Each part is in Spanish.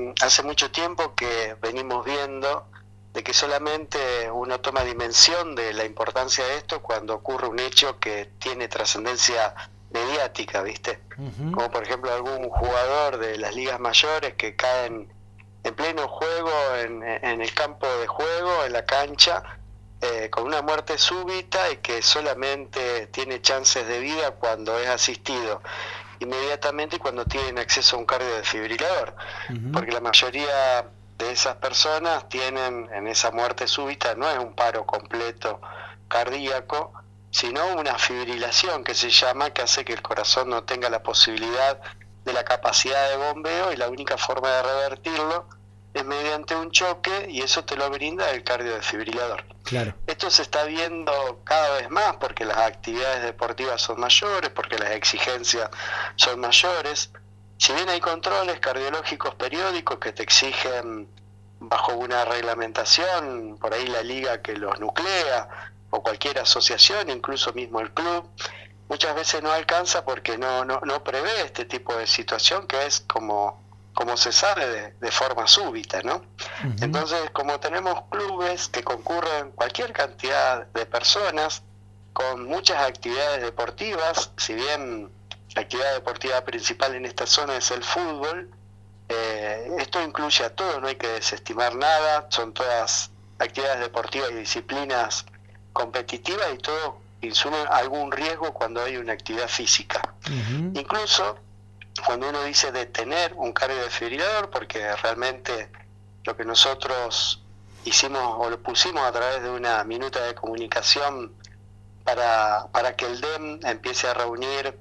hace mucho tiempo que venimos viendo de que solamente uno toma dimensión de la importancia de esto cuando ocurre un hecho que tiene trascendencia mediática, ¿viste? Ujú. Como por ejemplo algún jugador de las ligas mayores que cae en pleno juego, en el campo de juego, en la cancha, con una muerte súbita y que solamente tiene chances de vida cuando es asistido inmediatamente cuando tienen acceso a un cardiodefibrilador, Ujú. porque la mayoría de esas personas tienen en esa muerte súbita, no es un paro completo cardíaco, sino una fibrilación que se llama, que hace que el corazón no tenga la posibilidad de la capacidad de bombeo y la única forma de revertirlo es mediante un choque y eso te lo brinda el cardiodefibrilador. Claro. Esto se está viendo cada vez más porque las actividades deportivas son mayores, porque las exigencias son mayores. Si bien hay controles cardiológicos periódicos que te exigen bajo una reglamentación, por ahí la liga que los nuclea, o cualquier asociación, incluso mismo el club, muchas veces no alcanza porque no prevé este tipo de situación que es como se sabe de forma súbita, ¿no? Ujú. Entonces, como tenemos clubes que concurren cualquier cantidad de personas con muchas actividades deportivas, si bien la actividad deportiva principal en esta zona es el fútbol, esto incluye a todo, no hay que desestimar nada, son todas actividades deportivas y disciplinas competitivas y todo insume algún riesgo cuando hay una actividad física. Ujú. Incluso cuando uno dice de tener un cardiodefibrilador, porque realmente lo que nosotros hicimos o lo pusimos a través de una minuta de comunicación para que el DEM empiece a reunir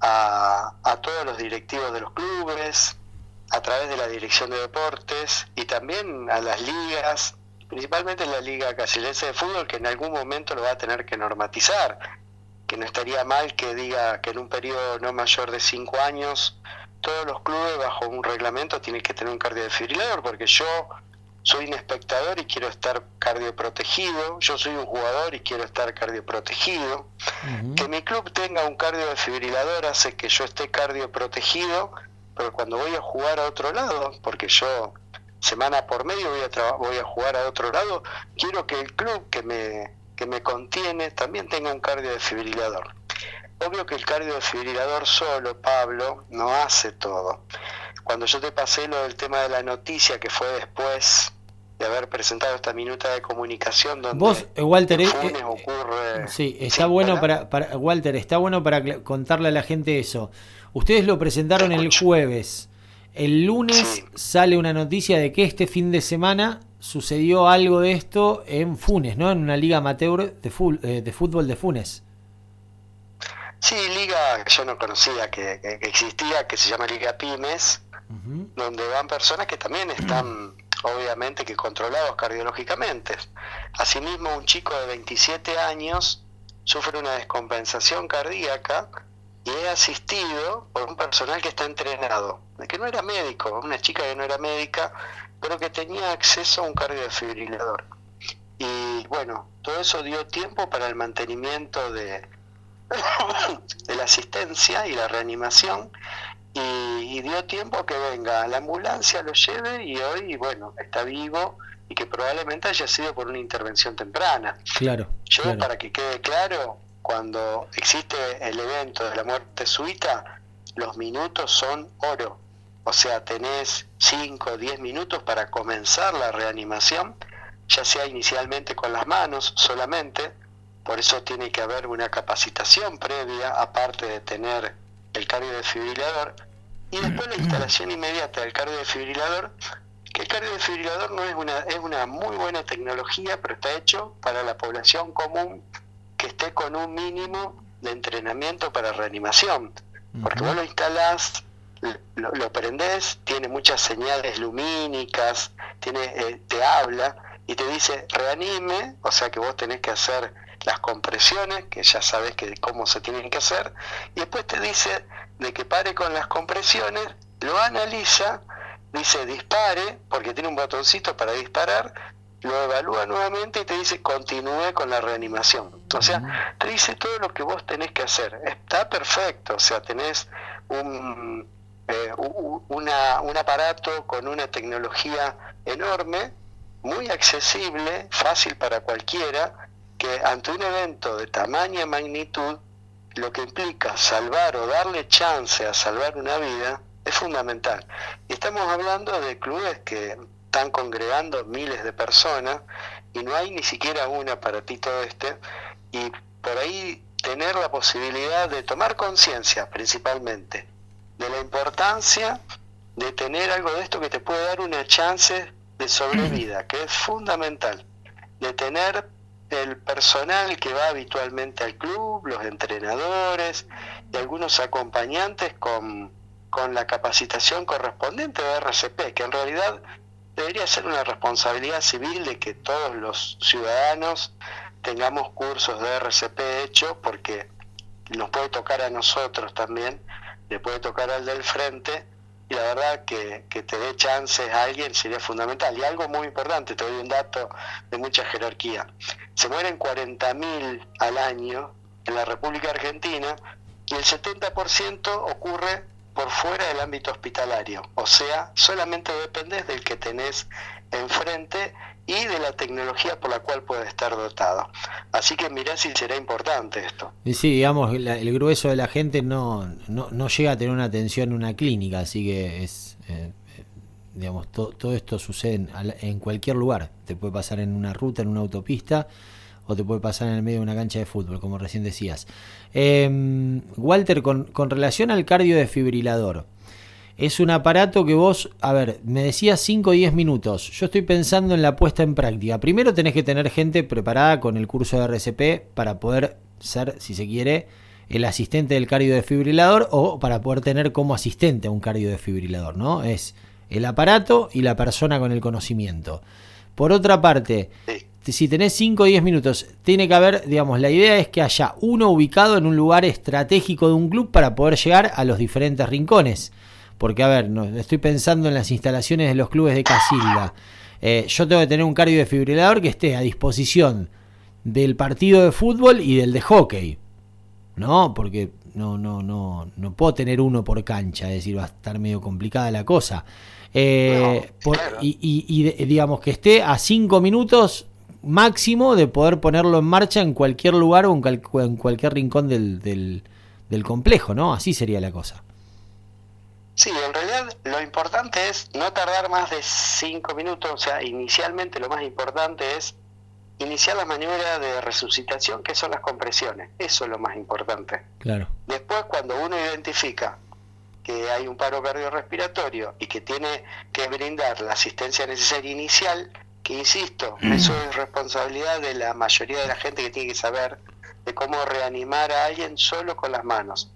a todos los directivos de los clubes, a través de la dirección de deportes y también a las ligas, principalmente la Liga Casillense de Fútbol, que en algún momento lo va a tener que normatizar, que no estaría mal que diga que en un periodo no mayor de 5 años todos los clubes bajo un reglamento tienen que tener un cardiodefibrilador, porque yo soy un espectador y quiero estar cardioprotegido, yo soy un jugador y quiero estar cardioprotegido, que Ujú. mi club tenga un cardiodefibrilador hace que yo esté cardioprotegido, pero cuando voy a jugar a otro lado, porque yo semana por medio voy a jugar a otro lado, quiero que el club que me contiene también tenga un cardiodefibrilador. Obvio que el cardiodefibrilador solo, Pablo, no hace todo. Cuando yo te pasé lo del tema de la noticia, que fue después de haber presentado esta minuta de comunicación Vos, donde Walter, en Funes ocurre... sí, está Sí, bueno hola, Walter, está bueno para contarle a la gente eso. Ustedes lo te presentaron el escucho. jueves. El Sí, lunes sale una noticia de que este fin de semana sucedió algo de esto en Funes, ¿no? En una liga amateur de fútbol de Funes. sí, liga que yo no conocía que existía, que se llama Liga Pymes, Ujú. donde van personas que también están obviamente que controlados cardiológicamente. Asimismo, un chico de 27 años sufre una descompensación cardíaca y es asistido por un personal que está entrenado, que no era médico, una chica que no era médica, pero que tenía acceso a un cardiodefibrilador. Y bueno, todo eso dio tiempo para el mantenimiento de la asistencia y la reanimación y dio tiempo a que venga la ambulancia, lo lleve y hoy, bueno, está vivo y que probablemente haya sido por una intervención temprana. Claro, Yo, claro. para que quede claro, cuando existe el evento de la muerte súbita, los minutos son oro. O sea, tenés 5 o 10 minutos para comenzar la reanimación, ya sea inicialmente con las manos solamente, por eso tiene que haber una capacitación previa, aparte de tener el cardiodefibrilador, y después la instalación inmediata del cardiodefibrilador, que el cardiodefibrilador no es una muy buena tecnología, pero está hecho para la población común que esté con un mínimo de entrenamiento para reanimación, porque vos Ujú. lo instalás, lo prendés, tiene muchas señales lumínicas, te habla y te dice reanime, o sea que vos tenés que hacer las compresiones, que ya sabés que cómo se tienen que hacer, y después te dice de que pare con las compresiones, lo analiza, dice dispare, porque tiene un botoncito para disparar, lo evalúa nuevamente y te dice continúe con la reanimación. O sea, Ujú. te dice todo lo que vos tenés que hacer. Está perfecto, o sea, tenés un, un aparato con una tecnología enorme, muy accesible, fácil para cualquiera, que ante un evento de tamaña magnitud, lo que implica salvar o darle chance a salvar una vida es fundamental. Y estamos hablando de clubes que están congregando miles de personas y no hay ni siquiera un aparatito y por ahí tener la posibilidad de tomar conciencia principalmente de la importancia de tener algo de esto que te puede dar una chance de sobrevida, que es fundamental, de tener el personal que va habitualmente al club, los entrenadores y algunos acompañantes con la capacitación correspondiente de RCP, que en realidad debería ser una responsabilidad civil de que todos los ciudadanos tengamos cursos de RCP hechos, porque nos puede tocar a nosotros también, le puede tocar al del frente, y la verdad que te dé chances a alguien sería fundamental. Y algo muy importante, te doy un dato de mucha jerarquía: se mueren 40.000 al año en la República Argentina y el 70% ocurre por fuera del ámbito hospitalario, o sea, solamente dependés del que tenés enfrente y de la tecnología por la cual puede estar dotado. Así que mirá si será importante esto. Y sí, digamos, el grueso de la gente no llega a tener una atención en una clínica, así que es, digamos, todo esto sucede en cualquier lugar. Te puede pasar en una ruta, en una autopista, o te puede pasar en el medio de una cancha de fútbol, como recién decías. Walter, con relación al cardiodefibrilador, es un aparato que vos, a ver, me decías 5 o 10 minutos. Yo estoy pensando en la puesta en práctica. Primero tenés que tener gente preparada con el curso de RCP para poder ser, si se quiere, el asistente del cardiodefibrilador, o para poder tener como asistente a un cardiodefibrilador, ¿no? Es el aparato y la persona con el conocimiento. Por otra parte, si tenés 5 o 10 minutos, tiene que haber, digamos, la idea es que haya uno ubicado en un lugar estratégico de un club para poder llegar a los diferentes rincones. Porque, a ver, estoy pensando en las instalaciones de los clubes de Casilda. Yo tengo que tener un cardiodefibrilador que esté a disposición del partido de fútbol y del de hockey, ¿no? Porque no puedo tener uno por cancha, es decir, va a estar medio complicada la cosa. Claro. Digamos que esté a 5 minutos máximo de poder ponerlo en marcha en cualquier lugar o en cualquier rincón del complejo, ¿no? Así sería la cosa. Sí, en realidad lo importante es no tardar más de 5 minutos, o sea, inicialmente lo más importante es iniciar la maniobra de resucitación, que son las compresiones, eso es lo más importante. Claro. Después, cuando uno identifica que hay un paro cardiorrespiratorio y que tiene que brindar la asistencia necesaria inicial, que insisto, eso es responsabilidad de la mayoría de la gente que tiene que saber de cómo reanimar a alguien solo con las manos.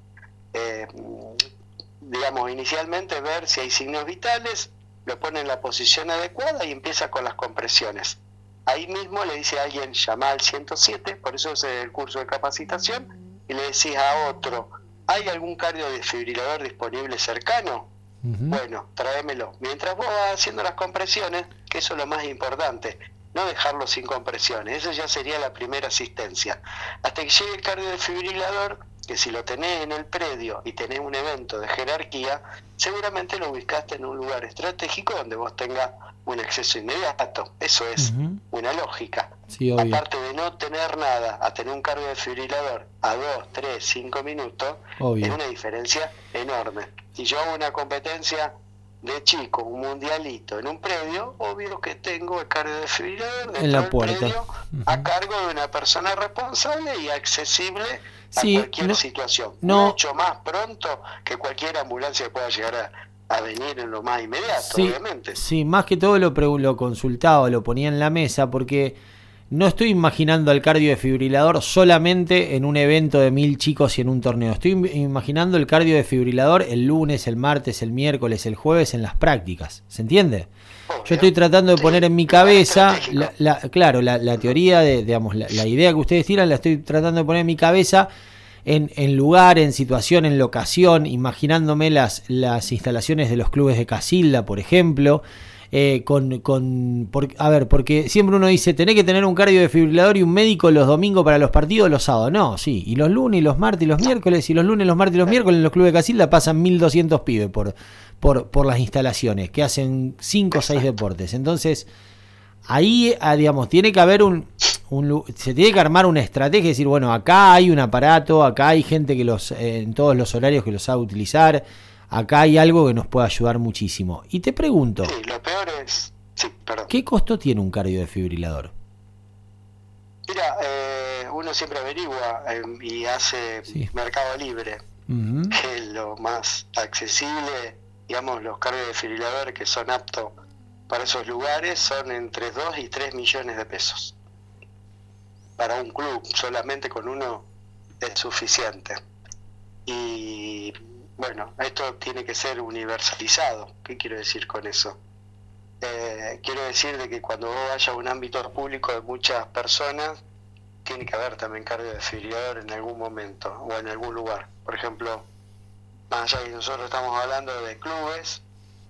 Digamos, inicialmente ver si hay signos vitales, lo pone en la posición adecuada y empieza con las compresiones. Ahí mismo le dice a alguien, llama al 107, por eso es el curso de capacitación, y le decís a otro, ¿hay algún cardiodefibrilador disponible cercano? Bueno, tráemelo. Mientras vos vas haciendo las compresiones, que eso es lo más importante, no dejarlo sin compresiones, eso ya sería la primera asistencia. Hasta que llegue el cardiodefibrilador, que si lo tenés en el predio y tenés un evento de jerarquía, seguramente lo ubicaste en un lugar estratégico donde vos tengas un acceso inmediato. Eso es una lógica. Sí, aparte de no tener nada, a tener un cardiodefibrilador a 2, 3, 5 minutos, obvio, es una diferencia enorme. Si yo hago una competencia de chicos, un mundialito en un predio, obvio que tengo el cardiodefibrilador dentro del predio a cargo de una persona responsable y accesible a cualquier situación. Mucho más pronto que cualquier ambulancia que pueda llegar a venir en lo más inmediato, obviamente. Sí, más que todo lo consultaba, lo ponía en la mesa, porque no estoy imaginando al cardiodefibrilador solamente en un evento de 1000 chicos y en un torneo. Estoy imaginando el cardiodefibrilador el lunes, el martes, el miércoles, el jueves en las prácticas. ¿Se entiende? Obvio. Yo estoy tratando de poner en mi cabeza, la teoría, digamos, la idea que ustedes tiran, la estoy tratando de poner en mi cabeza en lugar, en situación, en locación, imaginándome las instalaciones de los clubes de Casilda, por ejemplo, A ver, porque siempre uno dice, tenés que tener un cardiodefibrilador y un médico los domingos para los partidos, los sábados. No, sí, y los lunes, y los martes, y los miércoles, y los lunes, los martes y los miércoles en los clubes de Casilda pasan 1.200 pibes por las instalaciones, que hacen 5 o 6 deportes. Entonces, ahí, digamos, tiene que haber se tiene que armar una estrategia, decir, bueno, acá hay un aparato, acá hay gente que en todos los horarios que los sabe utilizar, acá hay algo que nos puede ayudar muchísimo. Y te pregunto, Sí, lo peor es... Sí, perdón. ¿qué costo tiene un cardiodefibrilador? Mira, uno siempre averigua y hace Mercado Libre, que es lo más accesible. Digamos, los cardiodefibriladores que son aptos para esos lugares son entre 2 y 3 millones de pesos. Para un club, solamente con uno es suficiente. Y bueno, esto tiene que ser universalizado. ¿Qué quiero decir con eso? Quiero decir de que cuando vos vayas a un ámbito público de muchas personas, tiene que haber también cardiodefibrilador en algún momento o en algún lugar. Por ejemplo, más allá de que nosotros estamos hablando de clubes,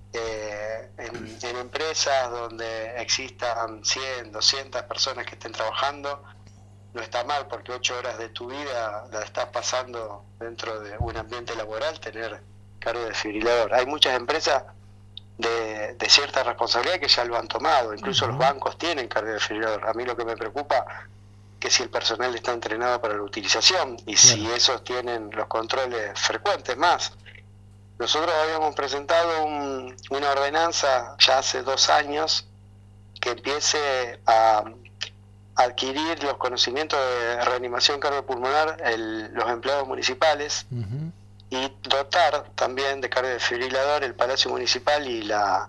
en empresas donde existan 100, 200 personas que estén trabajando, no está mal, porque 8 horas de tu vida la estás pasando dentro de un ambiente laboral, tener cardiodefibrilador. Hay muchas empresas de cierta responsabilidad que ya lo han tomado, incluso los bancos tienen cardiodefibrilador. A mí lo que me preocupa que si el personal está entrenado para la utilización y si esos tienen los controles frecuentes más. Nosotros habíamos presentado una ordenanza ya hace 2 años que empiece a adquirir los conocimientos de reanimación cardiopulmonar los empleados municipales y dotar también de cardiodefibrilador el Palacio Municipal y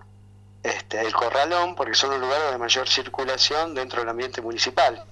el Corralón, porque son los lugares de mayor circulación dentro del ambiente municipal.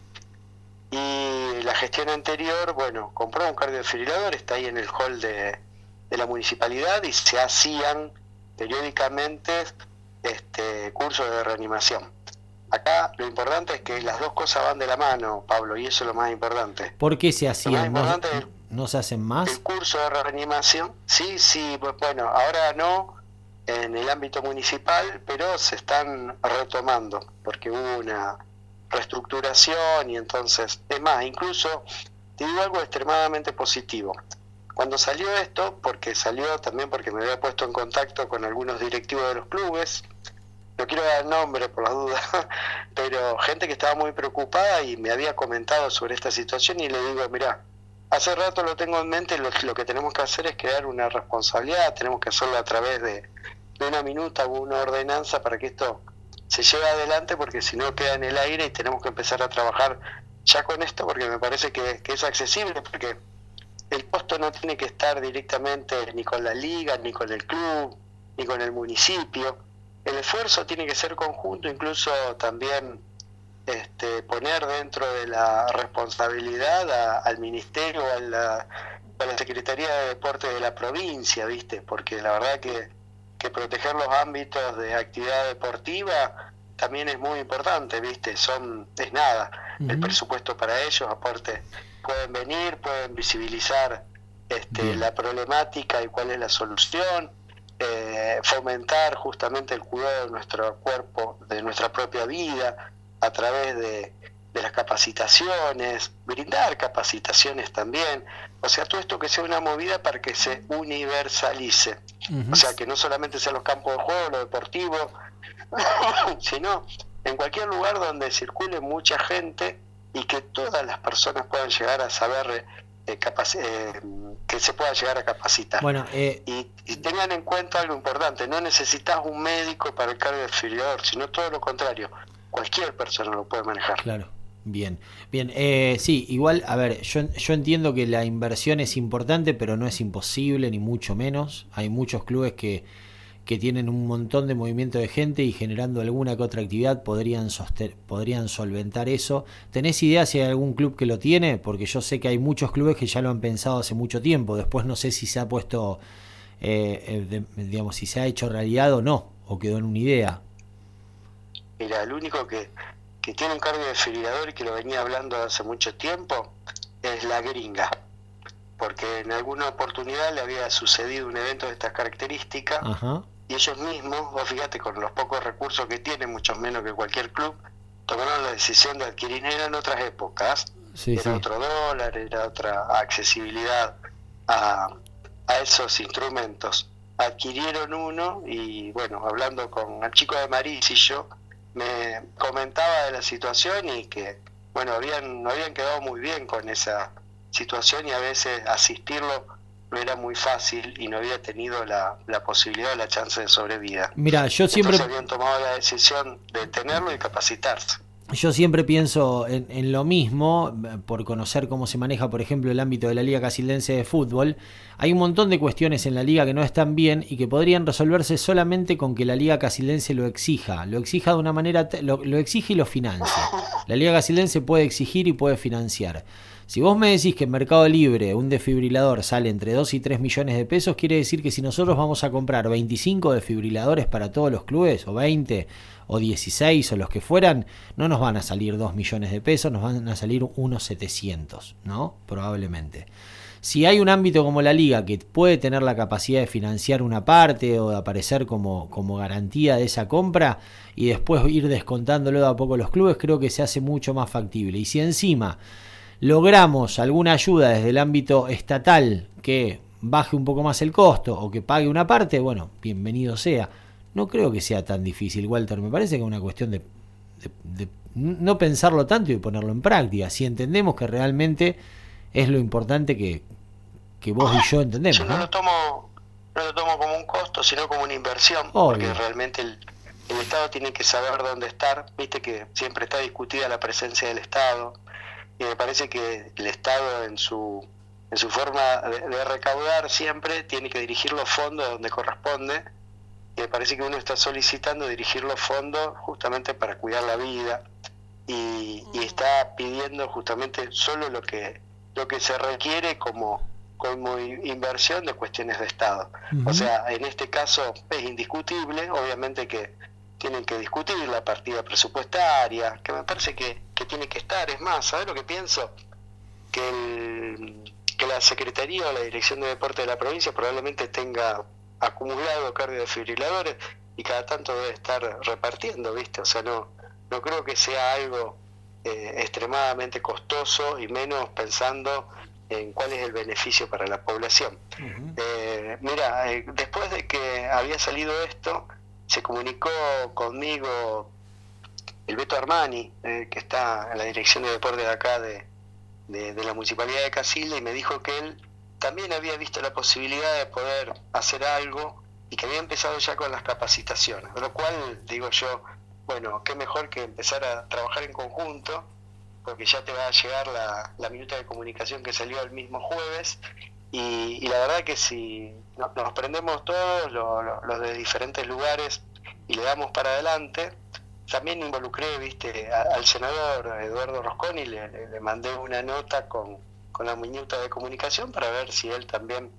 Y la gestión anterior, bueno, compró un cardiodefibrilador, está ahí en el hall de la municipalidad y se hacían periódicamente cursos de reanimación. Acá lo importante es que las dos cosas van de la mano, Pablo, y eso es lo más importante. ¿Por qué se hacían? ¿No se hacen más? El curso de reanimación, sí, bueno, ahora no en el ámbito municipal, pero se están retomando, porque hubo una reestructuración y entonces, es más, incluso te digo algo extremadamente positivo. Cuando salió esto, porque me había puesto en contacto con algunos directivos de los clubes, no quiero dar nombre por las dudas, pero gente que estaba muy preocupada y me había comentado sobre esta situación y le digo, mirá, hace rato lo tengo en mente, lo que tenemos que hacer es crear una responsabilidad, tenemos que hacerlo a través de una minuta o una ordenanza para que esto se lleve adelante, porque si no queda en el aire y tenemos que empezar a trabajar ya con esto, porque me parece que es accesible, porque el costo no tiene que estar directamente ni con la liga, ni con el club, ni con el municipio. El esfuerzo tiene que ser conjunto, incluso también poner dentro de la responsabilidad al ministerio o a la Secretaría de Deporte de la provincia, ¿viste? Porque la verdad que proteger los ámbitos de actividad deportiva también es muy importante, ¿viste? Es nada, el presupuesto para ellos, aparte pueden venir, pueden visibilizar la problemática y cuál es la solución, fomentar justamente el cuidado de nuestro cuerpo, de nuestra propia vida, a través de las capacitaciones, brindar capacitaciones también, o sea, todo esto que sea una movida para que se universalice, o sea, que no solamente sean los campos de juego, lo deportivo, sino en cualquier lugar donde circule mucha gente y que todas las personas puedan llegar a saber, que se pueda llegar a capacitar. Bueno, y tengan en cuenta algo importante, no necesitas un médico para el cardiodefibrilador, sino todo lo contrario, cualquier persona lo puede manejar. Claro, bien. Sí, igual, a ver, yo entiendo que la inversión es importante, pero no es imposible, ni mucho menos. Hay muchos clubes que tienen un montón de movimiento de gente y generando alguna que otra actividad podrían solventar eso. ¿Tenés idea si hay algún club que lo tiene? Porque yo sé que hay muchos clubes que ya lo han pensado hace mucho tiempo. Después no sé si se ha puesto, digamos, si se ha hecho realidad o no, o quedó en una idea. Mira, el único que tiene un cardiodefibrilador y que lo venía hablando hace mucho tiempo es La Gringa, porque en alguna oportunidad le había sucedido un evento de estas características. Ajá. y ellos mismos, vos fíjate, con los pocos recursos que tienen, mucho menos que cualquier club, tomaron la decisión de adquirir, eran otras épocas, Sí, era sí. otro dólar, era otra accesibilidad a esos instrumentos. Adquirieron uno y bueno, hablando con el chico de Marisillo, me comentaba de la situación y que bueno, habían quedado muy bien con esa situación y a veces asistirlo no era muy fácil y no había tenido la posibilidad o la chance de sobrevida. Mira, Entonces habían tomado la decisión de tenerlo y capacitarse. yo siempre pienso en lo mismo, por conocer cómo se maneja, por ejemplo, el ámbito de la Liga Casildense de Fútbol. Hay un montón de cuestiones en la liga que no están bien y que podrían resolverse solamente con que la Liga Casildense lo exija de una manera, lo exige y lo financie. La Liga Casildense puede exigir y puede financiar. Si vos me decís que en Mercado Libre un desfibrilador sale entre 2 y 3 millones de pesos, quiere decir que si nosotros vamos a comprar 25 desfibriladores para todos los clubes, o 20, o 16, o los que fueran, no nos van a salir 2 millones de pesos, nos van a salir unos 700, ¿no? Probablemente. Si hay un ámbito como la liga que puede tener la capacidad de financiar una parte o de aparecer como garantía de esa compra y después ir descontándolo de a poco los clubes, creo que se hace mucho más factible. Y si encima logramos alguna ayuda desde el ámbito estatal que baje un poco más el costo o que pague una parte, bueno, bienvenido sea. No creo que sea tan difícil, Walter. Me parece que es una cuestión de no pensarlo tanto y ponerlo en práctica. Si entendemos que realmente es lo importante que vos y yo entendemos. Yo no lo tomo como un costo, sino como una inversión. Obvio. Porque realmente el Estado tiene que saber dónde estar. Viste que siempre está discutida la presencia del Estado. Y me parece que el Estado en su forma de recaudar siempre tiene que dirigir los fondos donde corresponde. Y me parece que uno está solicitando dirigir los fondos justamente para cuidar la vida y está pidiendo justamente solo lo que se requiere como inversión de cuestiones de Estado. O sea, en este caso es indiscutible, obviamente que tienen que discutir la partida presupuestaria, que me parece que tiene que estar. Es más, ¿sabes lo que pienso? Que la Secretaría o la Dirección de Deporte de la provincia probablemente tenga acumulado cardiodefibriladores y cada tanto debe estar repartiendo, ¿viste? O sea, no creo que sea algo extremadamente costoso y menos pensando en cuál es el beneficio para la población. Mira, después de que había salido esto, se comunicó conmigo el Beto Armani, que está en la Dirección de Deporte de acá de la Municipalidad de Casilda, y me dijo que él también había visto la posibilidad de poder hacer algo y que había empezado ya con las capacitaciones, de lo cual digo yo, bueno, qué mejor que empezar a trabajar en conjunto, porque ya te va a llegar la minuta de comunicación que salió el mismo jueves, y la verdad que si nos prendemos todos los de diferentes lugares y le damos para adelante. También involucré, viste, al senador Eduardo Rosconi, le mandé una nota con la minuta de comunicación para ver si él también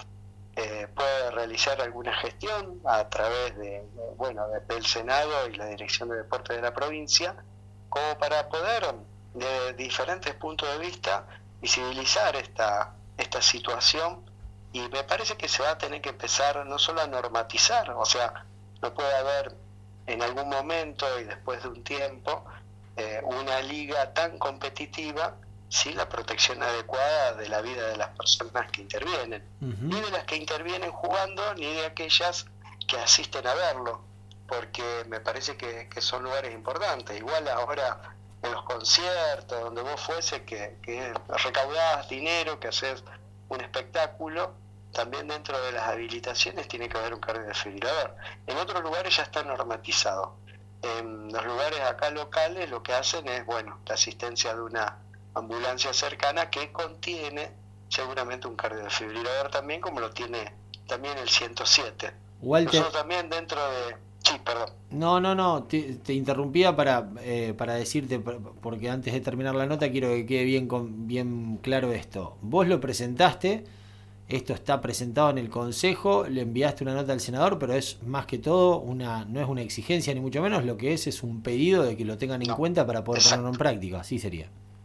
puede realizar alguna gestión a través del Senado y la Dirección de Deporte de la provincia, como para poder, de diferentes puntos de vista, visibilizar esta situación. Y me parece que se va a tener que empezar no solo a normatizar, o sea, no puede haber en algún momento y después de un tiempo una liga tan competitiva sin la protección adecuada de la vida de las personas que intervienen, ni de las que intervienen jugando, ni de aquellas que asisten a verlo, porque me parece que son lugares importantes. Igual ahora en los conciertos, donde vos fuese, que recaudás dinero, que haces un espectáculo, también dentro de las habilitaciones tiene que haber un cardiodefibrilador. En otros lugares ya está normatizado. En los lugares acá locales lo que hacen es, la asistencia de una ambulancia cercana que contiene seguramente un cardiodefibrilador también, como lo tiene también el 107. Walter, nosotros también dentro de... Sí, perdón. No, te interrumpía para decirte, porque antes de terminar la nota quiero que quede bien claro esto. Vos lo presentaste, esto está presentado en el Consejo, le enviaste una nota al senador, pero es más que todo no es una exigencia ni mucho menos, lo que es un pedido de que lo tengan en cuenta para poder ponerlo en práctica, así sería.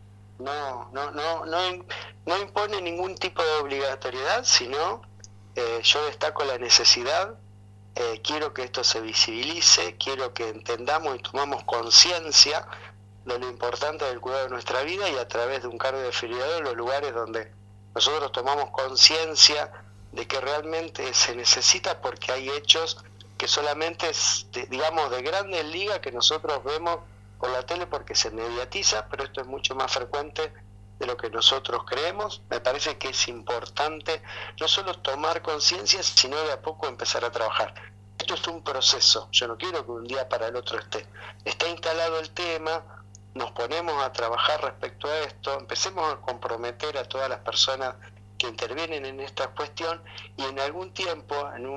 No impone ningún tipo de obligatoriedad, sino yo destaco la necesidad quiero que esto se visibilice, quiero que entendamos y tomamos conciencia de lo importante del cuidado de nuestra vida, y a través de un cardiodefibrilador, los lugares donde nosotros tomamos conciencia de que realmente se necesita, porque hay hechos que solamente es, digamos, de grandes ligas que nosotros vemos por la tele porque se mediatiza, pero esto es mucho más frecuente de lo que nosotros creemos. Me parece que es importante no solo tomar conciencia, sino de a poco empezar a trabajar. Esto es un proceso, yo no quiero que un día para el otro esté. Está instalado el tema, nos ponemos a trabajar respecto a esto, empecemos a comprometer a todas las personas que intervienen en esta cuestión, y en algún tiempo, en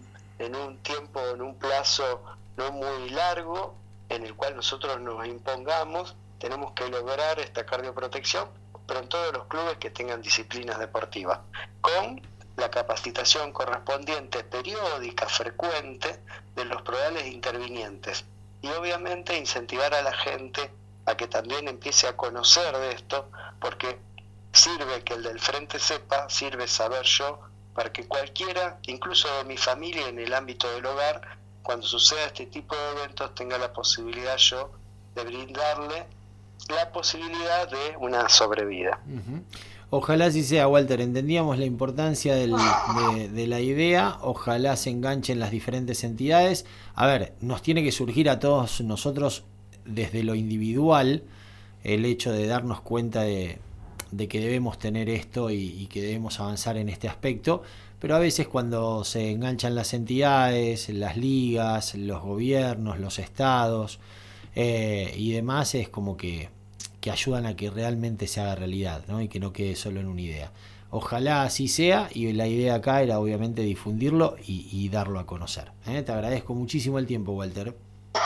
un plazo no muy largo, en el cual nosotros nos impongamos, tenemos que lograr esta cardioprotección, pero en todos los clubes que tengan disciplinas deportivas, con la capacitación correspondiente, periódica, frecuente, de los probables intervinientes. Y obviamente incentivar a la gente a que también empiece a conocer de esto, porque sirve que el del frente sepa, sirve saber yo, para que cualquiera, incluso de mi familia en el ámbito del hogar, cuando suceda este tipo de eventos, tenga la posibilidad yo de brindarle la posibilidad de una sobrevida. Ojalá así sea, Walter. Entendíamos la importancia de la idea. Ojalá se enganchen las diferentes entidades. A ver, nos tiene que surgir a todos nosotros desde lo individual el hecho de darnos cuenta de que debemos tener esto y que debemos avanzar en este aspecto. Pero a veces cuando se enganchan las entidades, las ligas, los gobiernos, los estados y demás, es como que ayudan a que realmente se haga realidad, ¿no? Y que no quede solo en una idea. Ojalá así sea, y la idea acá era obviamente difundirlo y darlo a conocer. Te agradezco muchísimo el tiempo, Walter.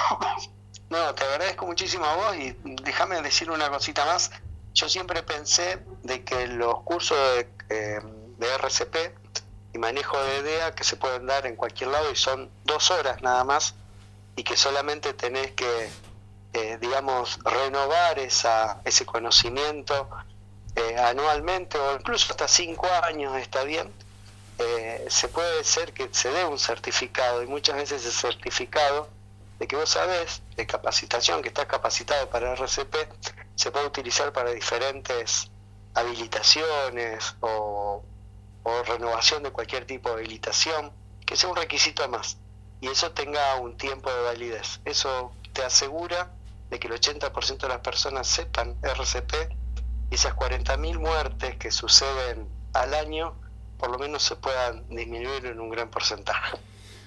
No, te agradezco muchísimo a vos, y déjame decir una cosita más. Yo siempre pensé de que los cursos de RCP y manejo de EDEA, que se pueden dar en cualquier lado y son 2 horas nada más, y que solamente tenés que digamos, renovar ese conocimiento anualmente, o incluso hasta 5 años está bien. Se puede ser que se dé un certificado, y muchas veces ese certificado de que vos sabés de capacitación, que estás capacitado para RCP, se puede utilizar para diferentes habilitaciones o renovación de cualquier tipo de habilitación, que sea un requisito más, y eso tenga un tiempo de validez. Eso te asegura de que el 80% de las personas sepan RCP, y esas 40.000 muertes que suceden al año por lo menos se puedan disminuir en un gran porcentaje.